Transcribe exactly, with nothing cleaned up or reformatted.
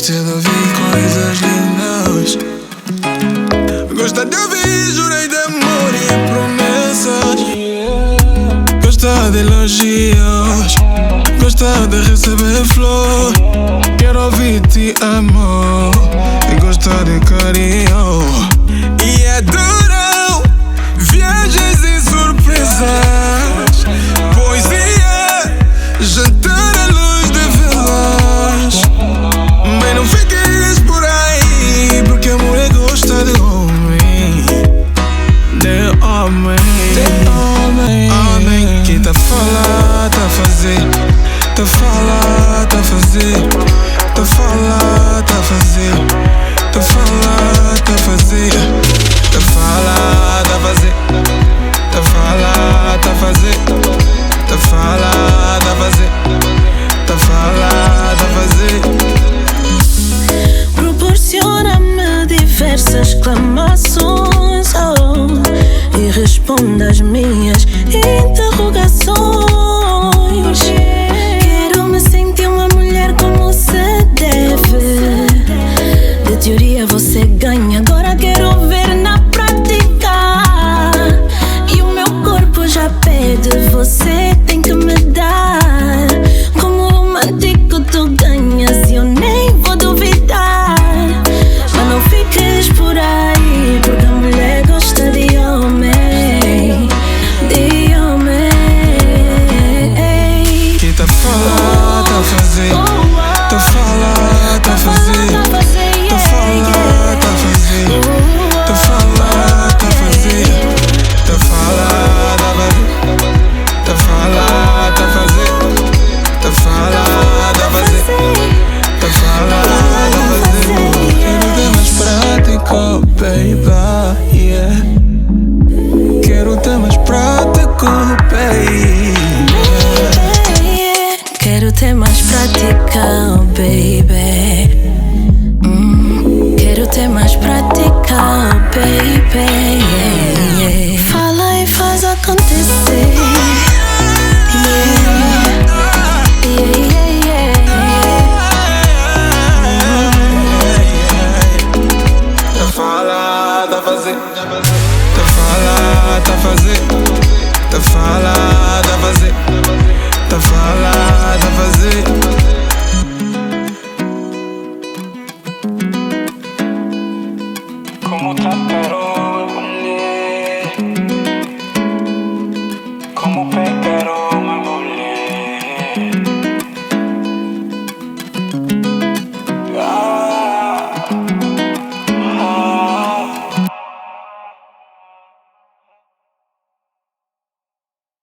Gosta de ouvir coisas lindas, gosta de ouvir juras de amor e promessas. Gosta de elogios, gosta de receber flor. Quero ouvir te amo e gosta de carinho. E adoram viagens e surpresas, poesia, jantar à luz de velas. Mas não fiques por aí, porque a mulher gosta de homem, de homem, de homem, homem que tá a falar, tá a fazer, tá a falar, tá a fazer, tá a falar, tá a fazer, tá a falar, tá a fazer, tá a falar, tá a fazer, tá a falar, tá a fazer, tá a falar, tá a fazer, tá a falar, tá a fazer. Proporciona-me diversas exclamações, oh, e responde às minhas interrogações. Quero me sentir uma mulher como se deve. De teoria você ganha, agora quero ver na prática. E o meu corpo já pede, você tem que me dar. Como romântico tu ganhas e eu nem vou duvidar. Mas não fiques por aí, porque a mulher gosta de homem, de homem que tá a falar, tá a fazer, tá a falar, tá a fazer, tá a falar, tá a fazer, tá a falar, tá a fazer, tá a falar, tá a fazer, tá a falar, tá a fazer, tá a falar, tá a fazer, tá a falar, tá a fazer. Quero ter mais prático, baby, yeah. Quero ter mais prático, baby. Quero ter mais prática, oh baby. Hum, quero ter mais prática, oh baby. Yeah, yeah. Fala e faz acontecer.